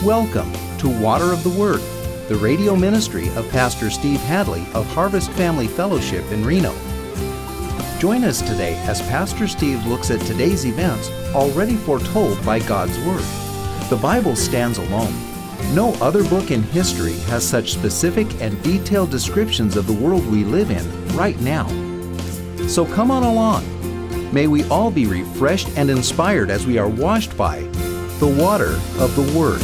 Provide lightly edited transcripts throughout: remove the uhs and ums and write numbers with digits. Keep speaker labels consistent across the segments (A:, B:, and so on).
A: Welcome to Water of the Word, the radio ministry of Pastor Steve Hadley of Harvest Family Fellowship in Reno. Join us today as Pastor Steve looks at today's events already foretold by God's Word. The Bible stands alone. No other book in history has such specific and detailed descriptions of the world we live in right now. So come on along. May we all be refreshed and inspired as we are washed by the water of the Word.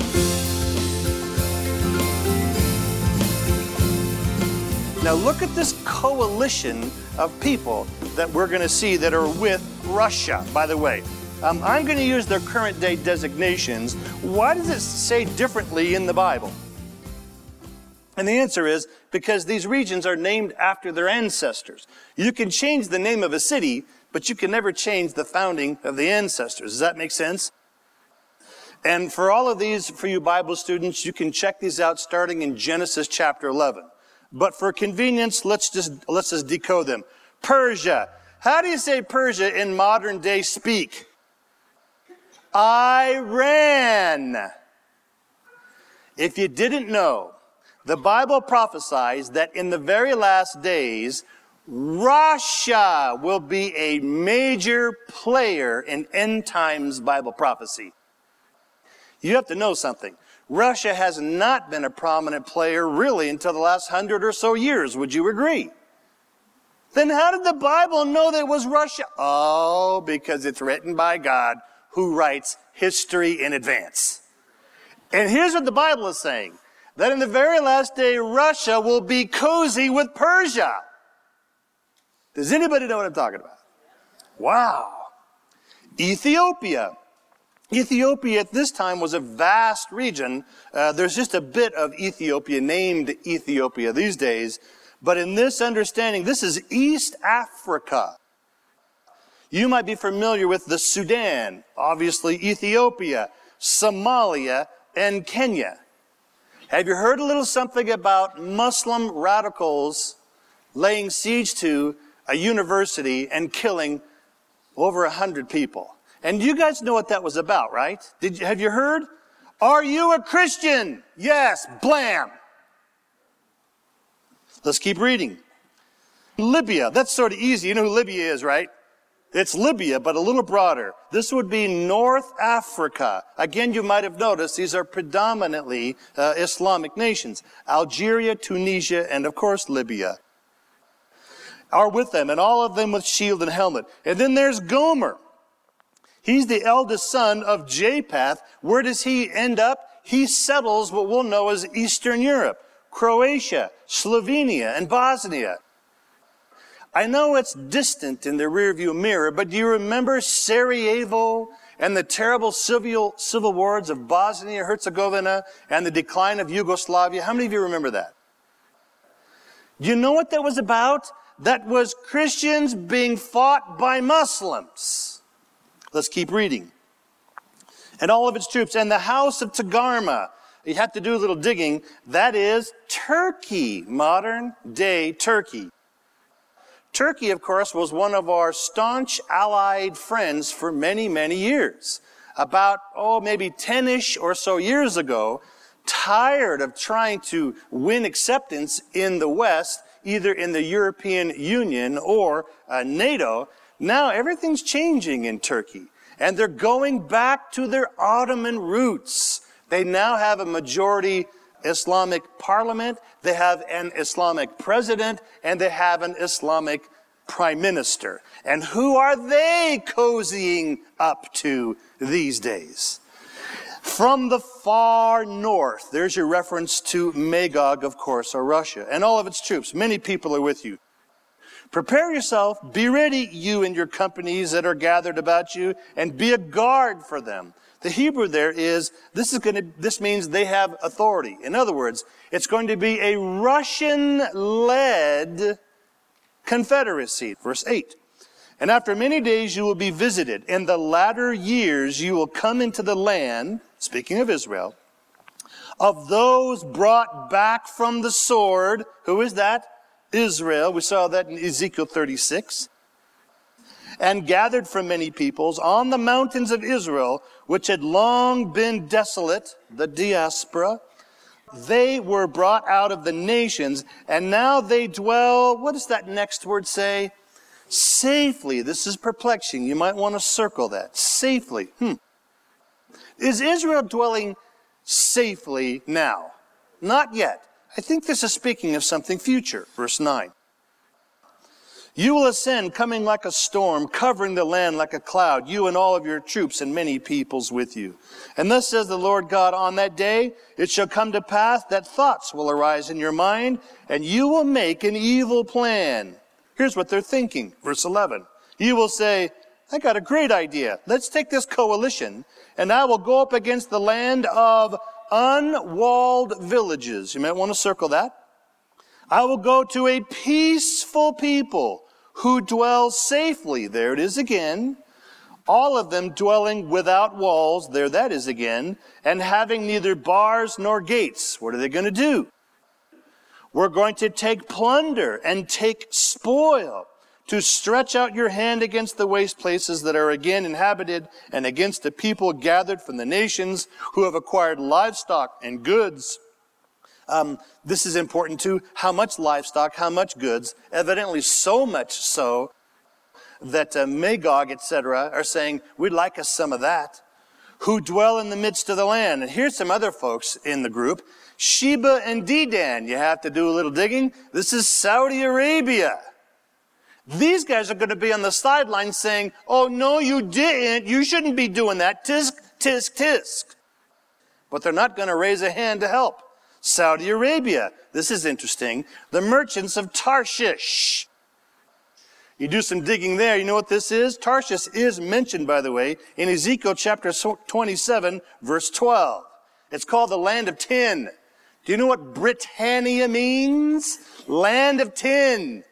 B: Now look at this coalition of people that we're going to see that are with Russia, by the way. I'm going to use their current day designations. Why does it say differently in the Bible? And the answer is because these regions are named after their ancestors. You can change the name of a city, but you can never change the founding of the ancestors. Does that make sense? And for all of these, for you Bible students, you can check these out starting in Genesis chapter 11. But for convenience, let's just decode them. Persia. How do you say Persia in modern day speak? Iran. If you didn't know, the Bible prophesies that in the very last days, Russia will be a major player in end times Bible prophecy. You have to know something. Russia has not been a prominent player really until the last 100 or so years. Would you agree? Then how did the Bible know that it was Russia? Oh, because it's written by God, who writes history in advance. And here's what the Bible is saying, that in the very last day, Russia will be cozy with Persia. Does anybody know what I'm talking about? Wow. Ethiopia. Ethiopia at this time was a vast region. There's just a bit of Ethiopia named Ethiopia these days. But in this understanding, this is East Africa. You might be familiar with the Sudan, obviously Ethiopia, Somalia, and Kenya. Have you heard a little something about Muslim radicals laying siege to a university and killing over 100 people? And you guys know what that was about, right? Have you heard? Are you a Christian? Yes, blam. Let's keep reading. Libya, that's sort of easy. You know who Libya is, right? It's Libya, but a little broader. This would be North Africa. Again, you might have noticed these are predominantly Islamic nations. Algeria, Tunisia, and of course Libya are with them, and all of them with shield and helmet. And then there's Gomer. He's the eldest son of Japheth. Where does he end up? He settles what we'll know as Eastern Europe, Croatia, Slovenia, and Bosnia. I know it's distant in the rearview mirror, but do you remember Sarajevo and the terrible civil wars of Bosnia-Herzegovina and the decline of Yugoslavia? How many of you remember that? Do you know what that was about? That was Christians being fought by Muslims. Let's keep reading. And all of its troops, and the house of Togarmah. You have to do a little digging. That is Turkey, modern day Turkey. Turkey, of course, was one of our staunch allied friends for many, many years. About, maybe 10-ish or so years ago, tired of trying to win acceptance in the West, either in the European Union or NATO, now everything's changing in Turkey. And they're going back to their Ottoman roots. They now have a majority Islamic parliament, they have an Islamic president, and they have an Islamic prime minister. And who are they cozying up to these days? From the far north, there's your reference to Magog, of course, or Russia, and all of its troops. Many people are with you. Prepare yourself, be ready, you and your companies that are gathered about you, and be a guard for them. The Hebrew there is, this means they have authority. In other words, it's going to be a Russian-led confederacy. Verse 8. And after many days you will be visited. In the latter years you will come into the land, speaking of Israel, of those brought back from the sword. Who is that? Israel. We saw that in Ezekiel 36. and gathered from many peoples on the mountains of Israel, which had long been desolate, the diaspora. They were brought out of the nations, and now they dwell, what does that next word say? Safely. This is perplexing. You might want to circle that. Safely. Is Israel dwelling safely now? Not yet. I think this is speaking of something future. Verse 9. You will ascend, coming like a storm, covering the land like a cloud, you and all of your troops and many peoples with you. And thus says the Lord God, on that day it shall come to pass that thoughts will arise in your mind, and you will make an evil plan. Here's what they're thinking. Verse 11. You will say, I got a great idea. Let's take this coalition, and I will go up against the land of unwalled villages. You might want to circle that. I will go to a peaceful people who dwell safely. There it is again. All of them dwelling without walls. There that is again. And having neither bars nor gates. What are they going to do? We're going to take plunder and take spoil, to stretch out your hand against the waste places that are again inhabited, and against the people gathered from the nations who have acquired livestock and goods. This is important too. How much livestock, how much goods? Evidently so much so that Magog, etc., are saying, we'd like us some of that. Who dwell in the midst of the land. And here's some other folks in the group. Sheba and Dedan. You have to do a little digging. This is Saudi Arabia. These guys are going to be on the sidelines saying, oh, no, you didn't. You shouldn't be doing that. Tisk, tisk, tisk. But they're not going to raise a hand to help. Saudi Arabia. This is interesting. The merchants of Tarshish. You do some digging there. You know what this is? Tarshish is mentioned, by the way, in Ezekiel chapter 27, verse 12. It's called the land of tin. Do you know what Britannia means? Land of tin.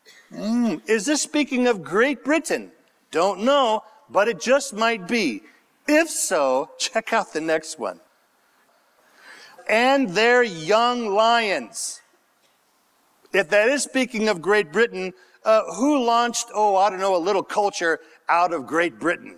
B: Is this speaking of Great Britain? Don't know, but it just might be. If so, check out the next one. And their young lions. If that is speaking of Great Britain, who launched, a little culture out of Great Britain?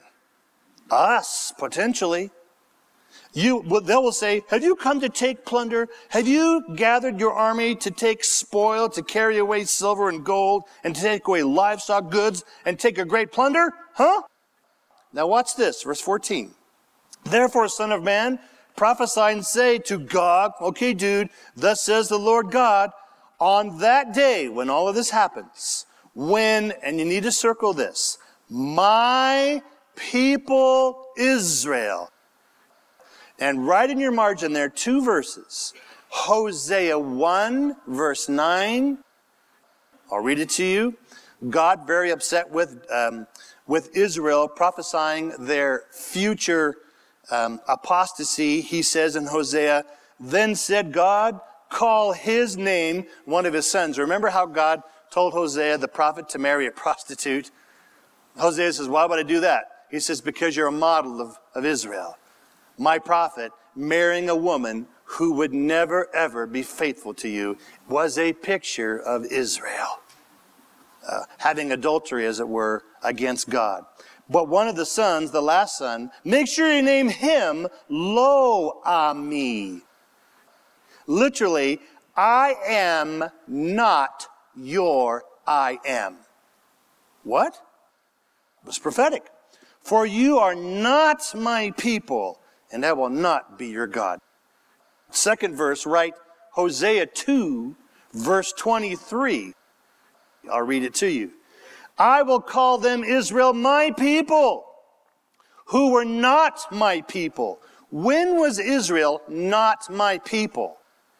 B: Us, potentially. They will say, have you come to take plunder? Have you gathered your army to take spoil, to carry away silver and gold, and to take away livestock goods, and take a great plunder? Huh? Now watch this, verse 14. Therefore, son of man, prophesy and say to Gog, okay, dude, thus says the Lord God, on that day when all of this happens, when, and you need to circle this, my people Israel. And right in your margin there, 2 verses. Hosea 1, verse 9. I'll read it to you. God very upset with Israel, prophesying their future apostasy. He says in Hosea, then said God, call his name, one of his sons. Remember how God told Hosea, the prophet, to marry a prostitute? Hosea says, why would I do that? He says, because you're a model of Israel. My prophet marrying a woman who would never, ever be faithful to you was a picture of Israel. Having adultery, as it were, against God. But one of the sons, the last son, make sure you name him Lo-Ami. Literally, I am not your I am. What? It was prophetic. For you are not my people, and I will not be your God. Second verse, right? Hosea 2, verse 23. I'll read it to you. I will call them Israel, my people, who were not my people. When was Israel not my people?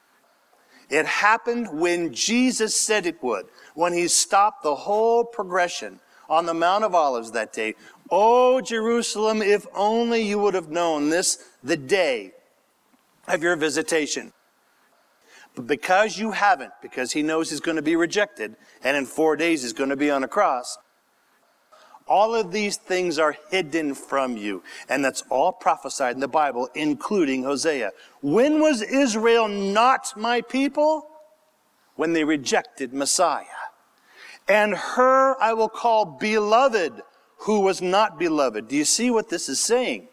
B: It happened when Jesus said it would, when he stopped the whole progression on the Mount of Olives that day. Oh, Jerusalem, if only you would have known this the day of your visitation. But because you haven't, because he knows he's going to be rejected, and in 4 days he's going to be on a cross, all of these things are hidden from you. And that's all prophesied in the Bible, including Hosea. When was Israel not my people? When they rejected Messiah. And her I will call beloved, who was not beloved. Do you see what this is saying?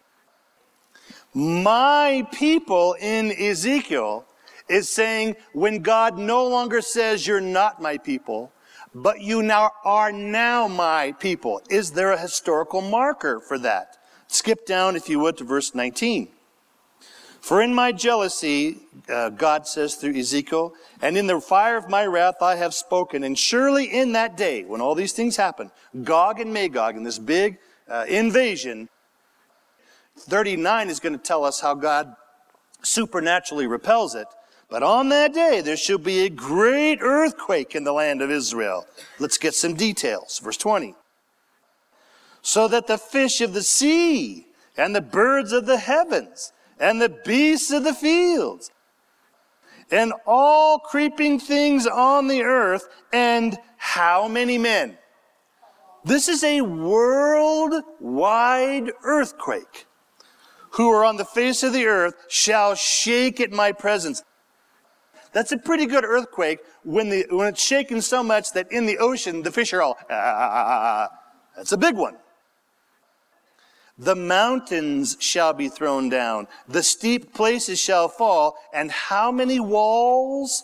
B: My people in Ezekiel is saying when God no longer says you're not my people, but you now are my people. Is there a historical marker for that? Skip down, if you would, to verse 19. For in my jealousy, God says through Ezekiel, and in the fire of my wrath I have spoken. And surely in that day, when all these things happen, Gog and Magog, in this big invasion, 39 is going to tell us how God supernaturally repels it. But on that day, there shall be a great earthquake in the land of Israel. Let's get some details. Verse 20. So that the fish of the sea and the birds of the heavens and the beasts of the fields and all creeping things on the earth, and how many men? This is a worldwide earthquake. Who are on the face of the earth shall shake at my presence. That's a pretty good earthquake when it's shaking so much that in the ocean the fish are all, That's a big one. The mountains shall be thrown down. The steep places shall fall. And how many walls?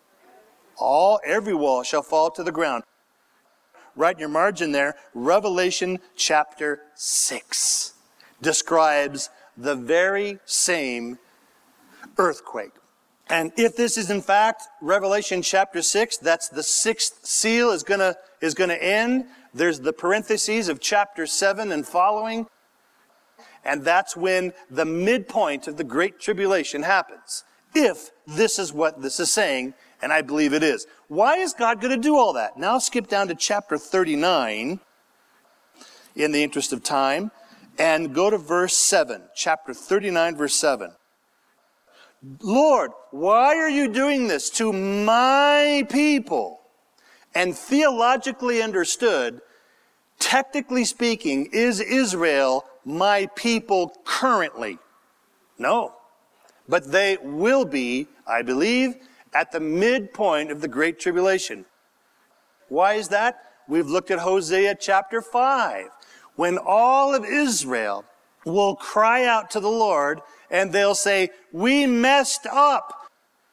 B: Every wall shall fall to the ground. Right in your margin there, Revelation chapter 6 describes the very same earthquake. And if this is in fact Revelation chapter 6, that's the sixth seal is gonna end. There's the parentheses of chapter 7 and following. And that's when the midpoint of the Great Tribulation happens. If this is what this is saying, and I believe it is. Why is God going to do all that? Now skip down to chapter 39 in the interest of time and go to verse 7. Chapter 39, verse 7. Lord, why are you doing this to my people? And theologically understood, technically speaking, is Israel my people currently? No. But they will be, I believe, at the midpoint of the Great Tribulation. Why is that? We've looked at Hosea chapter 5, when all of Israel will cry out to the Lord and they'll say, we messed up.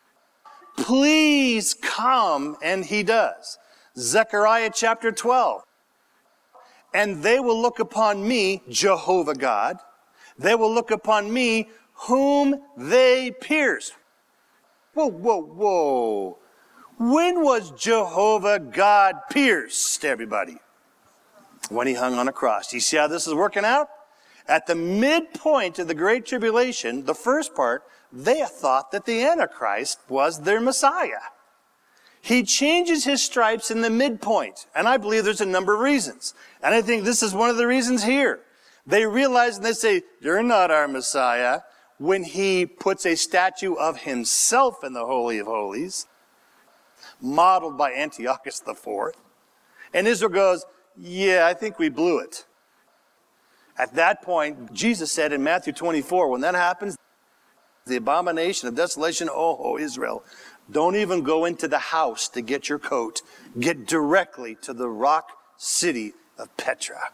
B: Please come. And he does. Zechariah chapter 12. And they will look upon me, Jehovah God. They will look upon me, whom they pierced. Whoa. When was Jehovah God pierced, everybody? When he hung on a cross. Do you see how this is working out? At the midpoint of the Great Tribulation, the first part, they thought that the Antichrist was their Messiah. He changes his stripes in the midpoint. And I believe there's a number of reasons. And I think this is one of the reasons here. They realize and they say, you're not our Messiah, when he puts a statue of himself in the Holy of Holies, modeled by Antiochus IV. And Israel goes, yeah, I think we blew it. At that point, Jesus said in Matthew 24, when that happens, the abomination of desolation, oh, Israel, don't even go into the house to get your coat. Get directly to the rock city of Petra.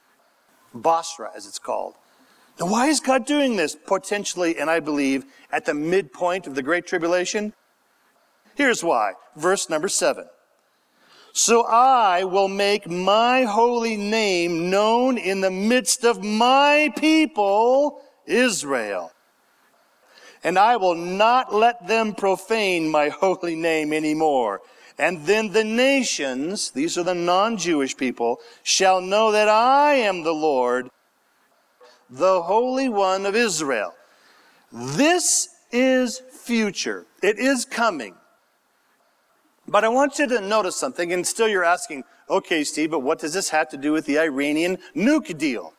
B: Bosra, as it's called. Now, why is God doing this? Potentially, and I believe, at the midpoint of the Great Tribulation. Here's why. Verse number 7. So I will make my holy name known in the midst of my people, Israel. And I will not let them profane my holy name anymore. And then the nations, these are the non-Jewish people, shall know that I am the Lord, the Holy One of Israel. This is future. It is coming. But I want you to notice something, and still you're asking, okay, Steve, but what does this have to do with the Iranian nuke deal?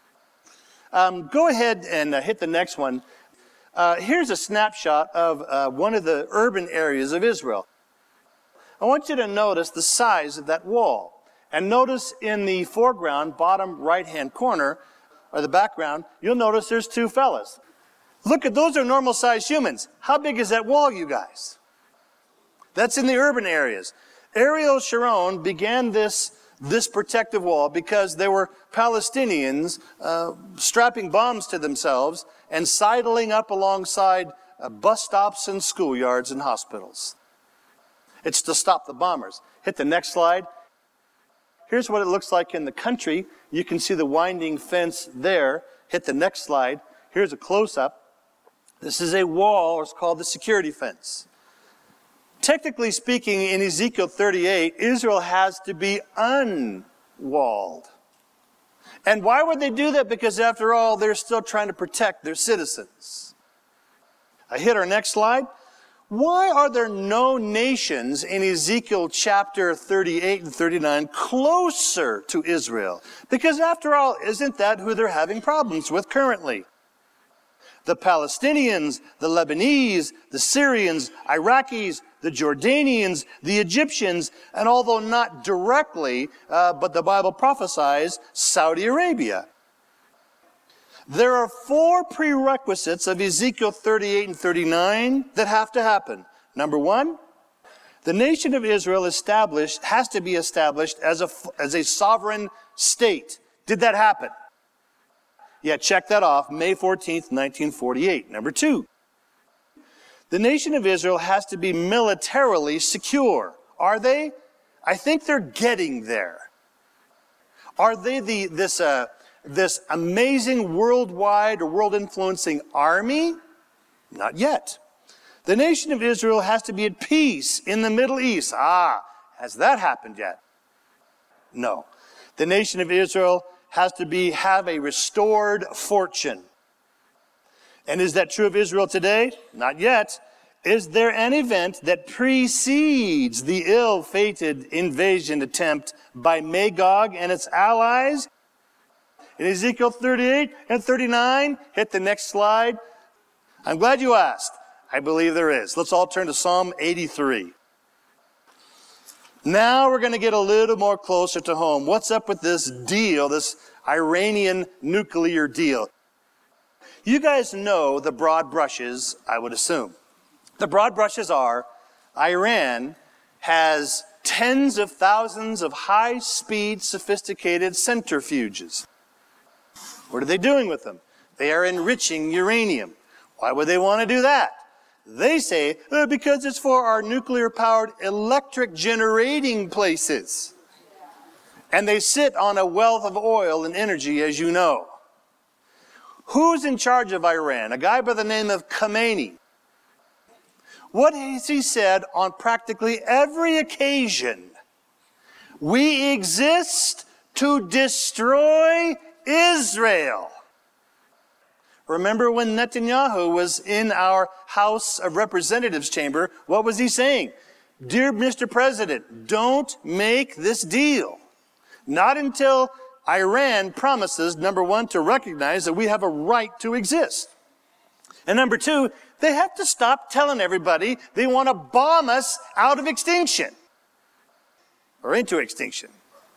B: Go ahead and hit the next one. Here's a snapshot of one of the urban areas of Israel. I want you to notice the size of that wall. And notice in the foreground, bottom right-hand corner, or the background, you'll notice there's two fellas. Look at, those are normal-sized humans. How big is that wall, you guys? That's in the urban areas. Ariel Sharon began this this protective wall because there were Palestinians strapping bombs to themselves and sidling up alongside bus stops and schoolyards and hospitals. It's to stop the bombers. Hit the next slide. Here's what it looks like in the country. You can see the winding fence there. Hit the next slide. Here's a close-up. This is a wall, or it's called the security fence. Technically speaking, in Ezekiel 38, Israel has to be unwalled. And why would they do that? Because after all, they're still trying to protect their citizens. I hit our next slide. Why are there no nations in Ezekiel chapter 38 and 39 closer to Israel? Because after all, isn't that who they're having problems with currently? The Palestinians, the Lebanese, the Syrians, Iraqis, the Jordanians, the Egyptians, and although not directly, but the Bible prophesies, Saudi Arabia. There are 4 prerequisites of Ezekiel 38 and 39 that have to happen. Number 1, the nation of Israel has to be established as a sovereign state. Did that happen? Yeah, check that off, May 14th, 1948. Number 2, the nation of Israel has to be militarily secure. Are they? I think they're getting there. Are they this amazing worldwide or world-influencing army? Not yet. The nation of Israel has to be at peace in the Middle East. Has that happened yet? No. The nation of Israel has to have a restored fortune. And is that true of Israel today? Not yet. Is there an event that precedes the ill-fated invasion attempt by Magog and its allies? In Ezekiel 38 and 39, hit the next slide. I'm glad you asked. I believe there is. Let's all turn to Psalm 83. Now we're going to get a little more closer to home. What's up with this deal, this Iranian nuclear deal? You guys know the broad brushes, I would assume. The broad brushes are Iran has tens of thousands of high-speed, sophisticated centrifuges. What are they doing with them? They are enriching uranium. Why would they want to do that? They say, because it's for our nuclear-powered electric generating places. And they sit on a wealth of oil and energy, as you know. Who's in charge of Iran? A guy by the name of Khamenei. What has he said on practically every occasion? We exist to destroy Israel. Remember when Netanyahu was in our House of Representatives chamber, what was he saying? Dear Mr. President, don't make this deal. Not until Iran promises, number 1, to recognize that we have a right to exist. And number 2, they have to stop telling everybody they want to bomb us out of extinction. Or into extinction.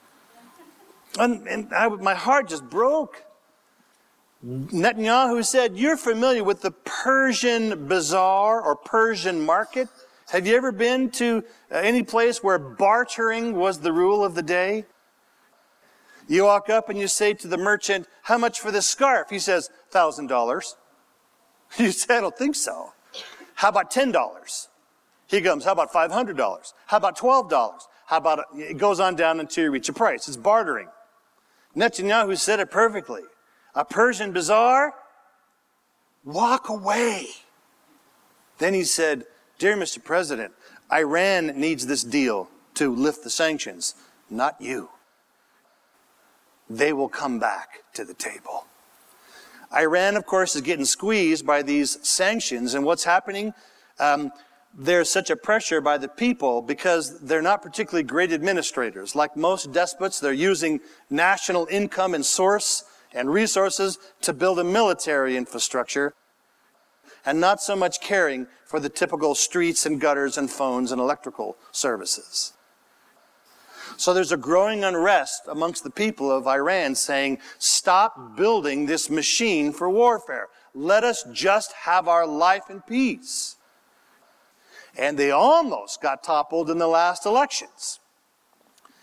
B: And my heart just broke. Netanyahu said, you're familiar with the Persian bazaar or Persian market? Have you ever been to any place where bartering was the rule of the day? You walk up and you say to the merchant, how much for this scarf? He says, $1,000. You say, I don't think so. How about $10? He comes, how about $500? How about $12? How about, it goes on down until you reach a price. It's bartering. Netanyahu said it perfectly. A Persian bazaar? Walk away. Then he said, dear Mr. President, Iran needs this deal to lift the sanctions, not you. They will come back to the table. Iran, of course, is getting squeezed by these sanctions. And what's happening? There's such a pressure by the people because they're not particularly great administrators. Like most despots, they're using national income and source and resources to build a military infrastructure and not so much caring for the typical streets and gutters and phones and electrical services. So there's a growing unrest amongst the people of Iran saying, stop building this machine for warfare. Let us just have our life in peace. And they almost got toppled in the last elections.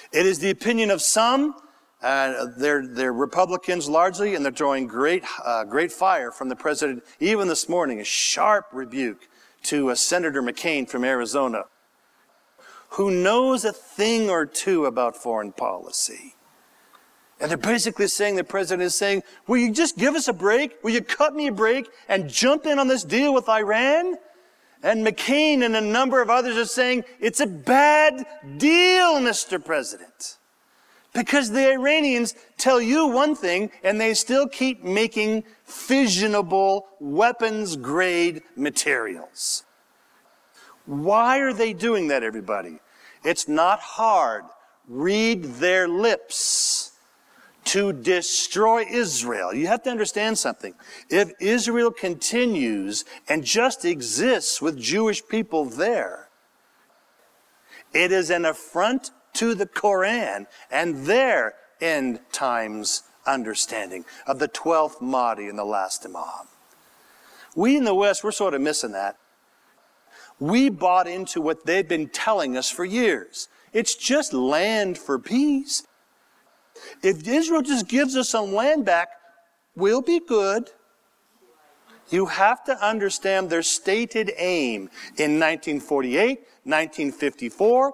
B: It is the opinion of some, they're Republicans largely, and they're drawing great fire from the president. Even this morning, a sharp rebuke to Senator McCain from Arizona, who knows a thing or two about foreign policy. And they're basically saying, the president is saying, will you just give us a break? Will you cut me a break and jump in on this deal with Iran? And McCain and a number of others are saying, it's a bad deal, Mr. President. Because the Iranians tell you one thing, and they still keep making fissionable weapons-grade materials. Why are they doing that, everybody? It's not hard. Read their lips. To destroy Israel. You have to understand something. If Israel continues and just exists with Jewish people there, it is an affront to the Koran and their end times understanding of the 12th Mahdi and the last Imam. We in the West, we're sort of missing that. We bought into what they've been telling us for years. It's just land for peace. If Israel just gives us some land back, we'll be good. You have to understand their stated aim in 1948, 1954,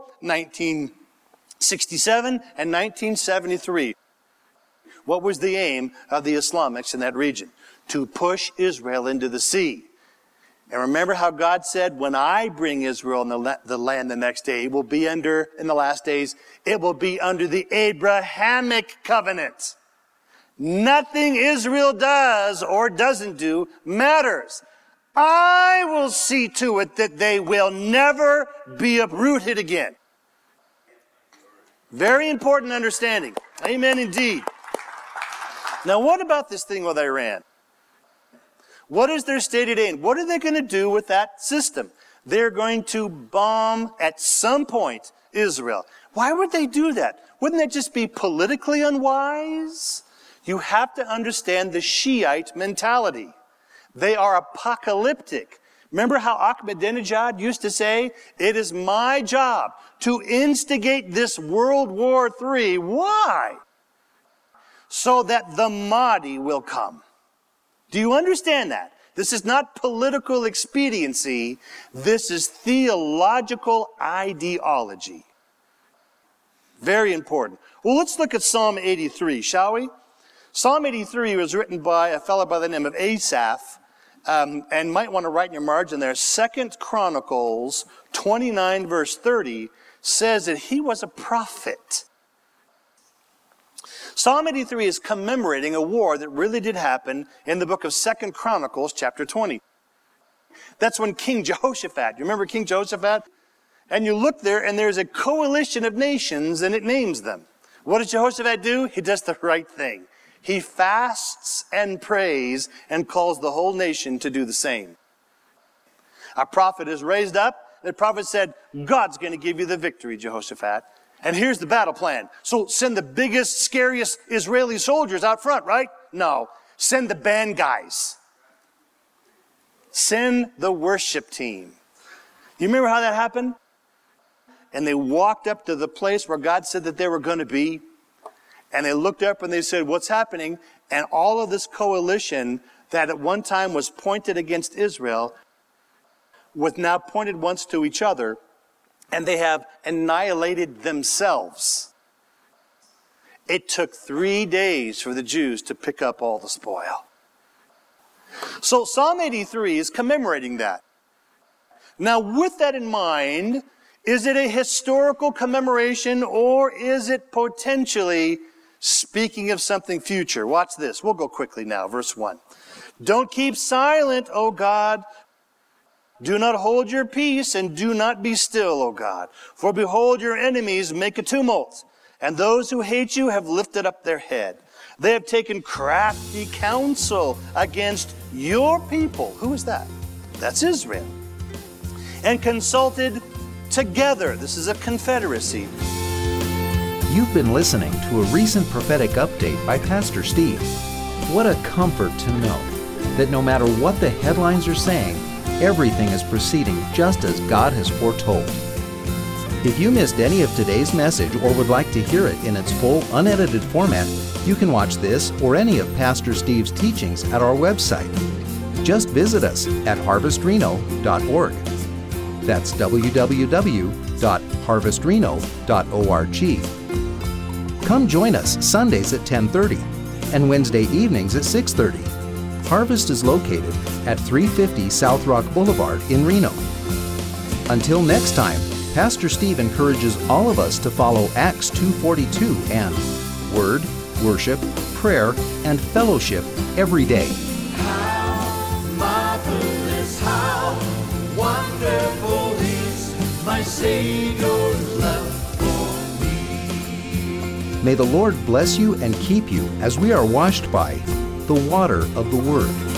B: 1967, and 1973. What was the aim of the Islamics in that region? To push Israel into the sea. And remember how God said, when I bring Israel in the land the next day, it will be in the last days, it will be under the Abrahamic covenant. Nothing Israel does or doesn't do matters. I will see to it that they will never be uprooted again. Very important understanding. Amen indeed. Now what about this thing with Iran? What is their stated aim? What are they going to do with that system? They're going to bomb at some point Israel. Why would they do that? Wouldn't that just be politically unwise? You have to understand the Shiite mentality. They are apocalyptic. Remember how Ahmadinejad used to say, it is my job to instigate this World War III. Why? So that the Mahdi will come. Do you understand that? This is not political expediency. This is theological ideology. Very important. Well, let's look at Psalm 83, shall we? Psalm 83 was written by a fellow by the name of Asaph, and might want to write in your margin there. 2 Chronicles 29 verse 30 says that he was a prophet. Psalm 83 is commemorating a war that really did happen in the book of 2 Chronicles chapter 20. That's when King Jehoshaphat, you remember King Jehoshaphat? And you look there and there's a coalition of nations and it names them. What does Jehoshaphat do? He does the right thing. He fasts and prays and calls the whole nation to do the same. A prophet is raised up. The prophet said, God's going to give you the victory, Jehoshaphat. And here's the battle plan. So send the biggest, scariest Israeli soldiers out front, right? No. Send the band guys. Send the worship team. You remember how that happened? And they walked up to the place where God said that they were going to be. And they looked up and they said, what's happening? And all of this coalition that at one time was pointed against Israel was now pointed once to each other. And they have annihilated themselves. It took 3 days for the Jews to pick up all the spoil. So Psalm 83 is commemorating that. Now with that in mind, is it a historical commemoration or is it potentially speaking of something future? Watch this. We'll go quickly now. Verse 1. Don't keep silent, O God. Do not hold your peace and do not be still, O God. For behold, your enemies make a tumult, and those who hate you have lifted up their head. They have taken crafty counsel against your people. Who is that? That's Israel. And consulted together. This is a confederacy.
A: You've been listening to a recent prophetic update by Pastor Steve. What a comfort to know that no matter what the headlines are saying, everything is proceeding just as God has foretold. If you missed any of today's message or would like to hear it in its full, unedited format, you can watch this or any of Pastor Steve's teachings at our website. Just visit us at harvestreno.org. That's www.harvestreno.org. Come join us Sundays at 10:30 and Wednesday evenings at 6:30. Harvest is located at 350 South Rock Boulevard in Reno. Until next time, Pastor Steve encourages all of us to follow Acts 2:42 and Word, Worship, Prayer, and Fellowship every day.
C: How marvelous, how wonderful is my Savior's love for me.
A: May the Lord bless you and keep you as we are washed by the water of the Word.